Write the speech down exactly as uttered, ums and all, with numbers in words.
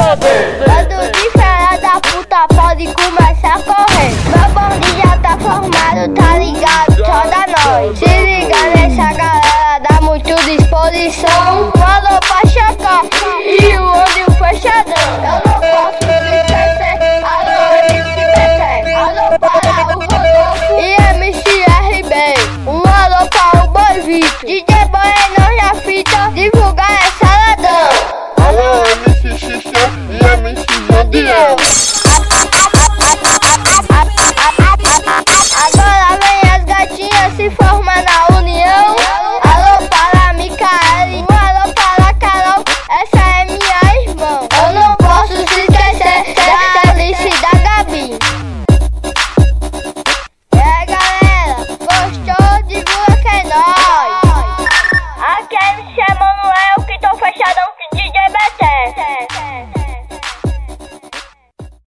Bando de fera da puta pode começar a correr. Meu bonde já tá formado, tá ligado? Só dá nós. Se liga nessa galera, dá muito disposição. Falou pra checar e o olho fechadão. Eu não posso me esquecer, alô M C B C, alô para o Rodolfo e M C R B. Um alô para o Boi Vitor, D J Bueno na fita, divulgar essa ladrão. Alô M C X X e M C Jadiel.